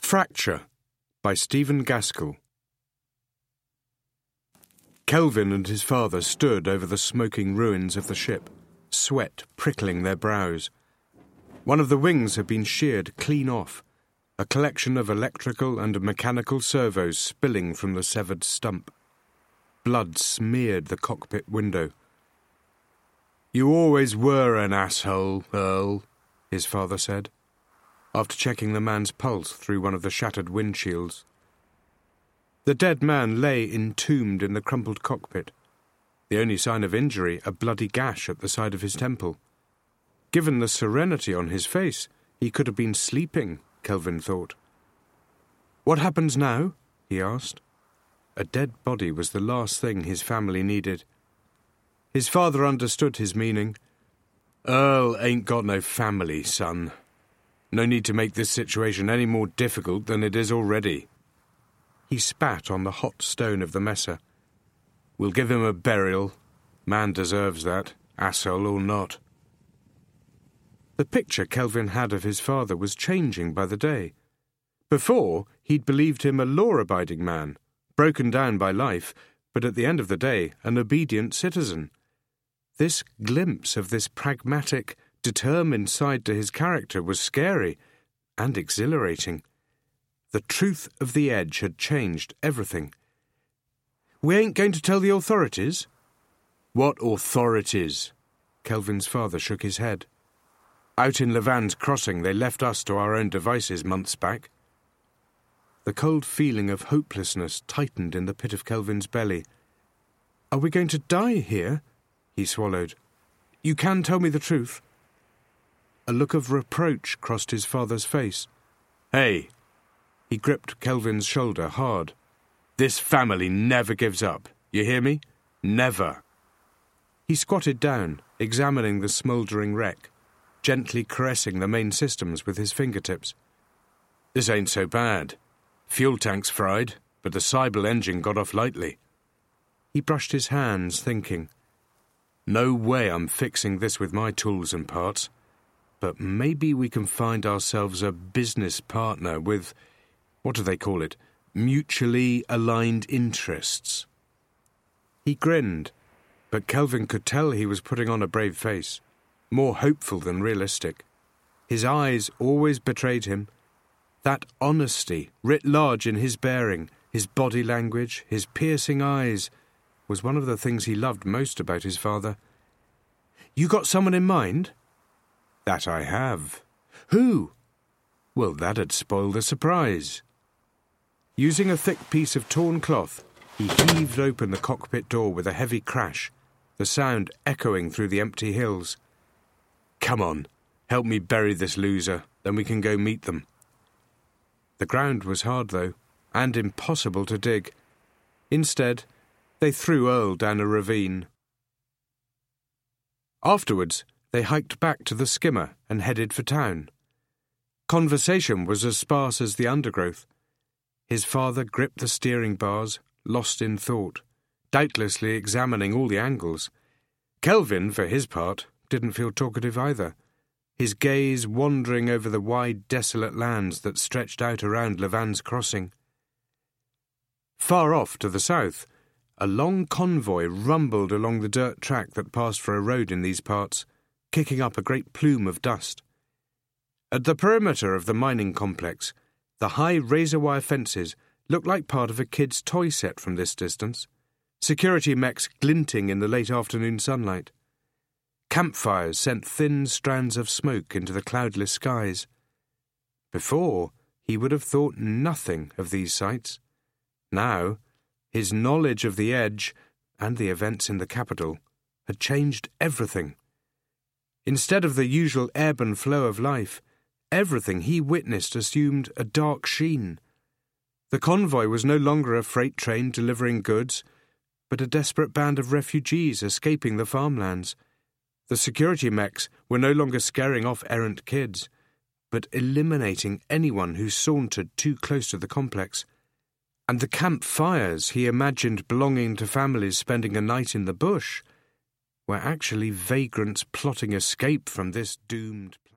Fracture by Stephen Gaskell. Kelvin and his father stood over the smoking ruins of the ship, sweat prickling their brows. One of the wings had been sheared clean off, a collection of electrical and mechanical servos spilling from the severed stump. Blood smeared the cockpit window. "You always were an asshole, Earl," his father said, after checking the man's pulse through one of the shattered windshields. The dead man lay entombed in the crumpled cockpit, the only sign of injury a bloody gash at the side of his temple. Given the serenity on his face, he could have been sleeping, Kelvin thought. "What happens now?" he asked. A dead body was the last thing his family needed. His father understood his meaning. "Earl ain't got no family, son. No need to make this situation any more difficult than it is already." He spat on the hot stone of the messer. "We'll give him a burial. Man deserves that, asshole or not." The picture Kelvin had of his father was changing by the day. Before, he'd believed him a law-abiding man, broken down by life, but at the end of the day, an obedient citizen. This glimpse of this pragmatic, determined side to his character was scary and exhilarating. The truth of the Edge had changed everything. "We ain't going to tell the authorities?" "What authorities?" Kelvin's father shook his head. "Out in Levan's Crossing, they left us to our own devices months back." The cold feeling of hopelessness tightened in the pit of Kelvin's belly. "Are we going to die here?" he swallowed. "You can tell me the truth." A look of reproach crossed his father's face. "Hey!" He gripped Kelvin's shoulder hard. "This family never gives up. You hear me? Never." He squatted down, examining the smouldering wreck, gently caressing the main systems with his fingertips. "This ain't so bad. Fuel tank's fried, but the Cybele engine got off lightly." He brushed his hands, thinking, "No way I'm fixing this with my tools and parts. But maybe we can find ourselves a business partner with, what do they call it, mutually aligned interests." He grinned, but Kelvin could tell he was putting on a brave face, more hopeful than realistic. His eyes always betrayed him. That honesty, writ large in his bearing, his body language, his piercing eyes, was one of the things he loved most about his father. "You got someone in mind?" "That I have." "Who?" "Well, that'd spoil the surprise." Using a thick piece of torn cloth, he heaved open the cockpit door with a heavy crash, the sound echoing through the empty hills. "Come on, help me bury this loser, then we can go meet them." The ground was hard, though, and impossible to dig. Instead, they threw Earl down a ravine. Afterwards, they hiked back to the skimmer and headed for town. Conversation was as sparse as the undergrowth. His father gripped the steering bars, lost in thought, doubtlessly examining all the angles. Kelvin, for his part, didn't feel talkative either, his gaze wandering over the wide, desolate lands that stretched out around Levan's Crossing. Far off to the south, a long convoy rumbled along the dirt track that passed for a road in these parts, kicking up a great plume of dust. At the perimeter of the mining complex, the high razor-wire fences looked like part of a kid's toy set from this distance, security mechs glinting in the late afternoon sunlight. Campfires sent thin strands of smoke into the cloudless skies. Before, he would have thought nothing of these sights. Now, his knowledge of the Edge, and the events in the capital, had changed everything. Instead of the usual ebb and flow of life, everything he witnessed assumed a dark sheen. The convoy was no longer a freight train delivering goods, but a desperate band of refugees escaping the farmlands. The security mechs were no longer scaring off errant kids, but eliminating anyone who sauntered too close to the complex. And the campfires he imagined belonging to families spending a night in the bush were actually vagrants plotting escape from this doomed